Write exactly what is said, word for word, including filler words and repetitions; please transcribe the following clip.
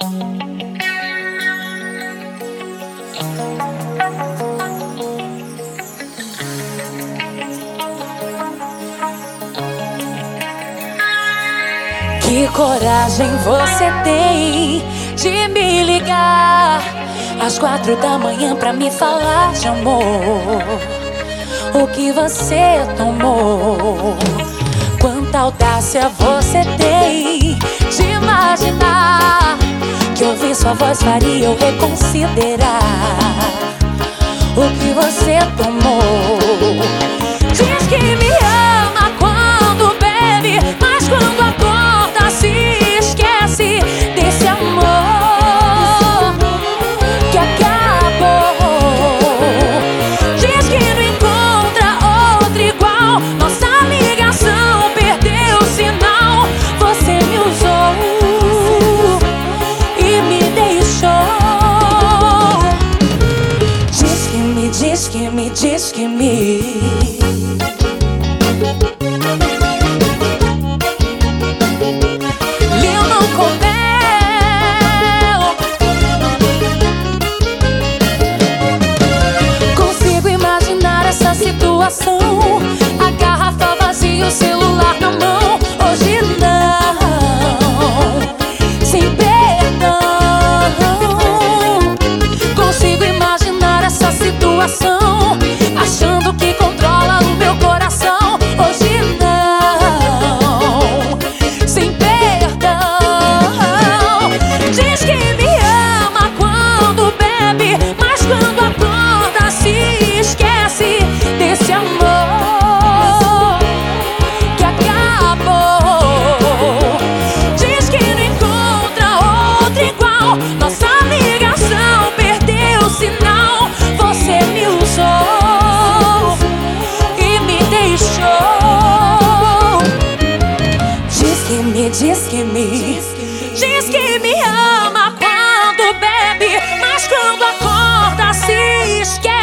Que coragem você tem de me ligar às quatro da manhã pra me falar de amor. O que você tomou? Quanta audácia você tem de imaginar que ouvir sua voz faria eu reconsiderar o que você tomou. Diz que me ama quando bebe, mas quando acorda se esquece desse amor que acabou. Diz que não encontra outro igual, nossa ligação perdeu o sinal. Você me usou e me deixou. Diz que me, diz que me, diz que me limão com mel. Consigo imaginar essa situação, a garrafa vazia, o celular na mão. Hoje não, sem perdão. Consigo imaginar essa situação, achando que controla o meu coração. Hoje não, sem perdão. Diz que me ama quando bebe, mas quando acorda se esquece desse amor que acabou. Diz que não encontra outro igual, nossa ligação perdeu o sinal. Você me usou e me deixou. Diz que me, diz que me, diz que me ama quando bebe, mas quando acorda se esquece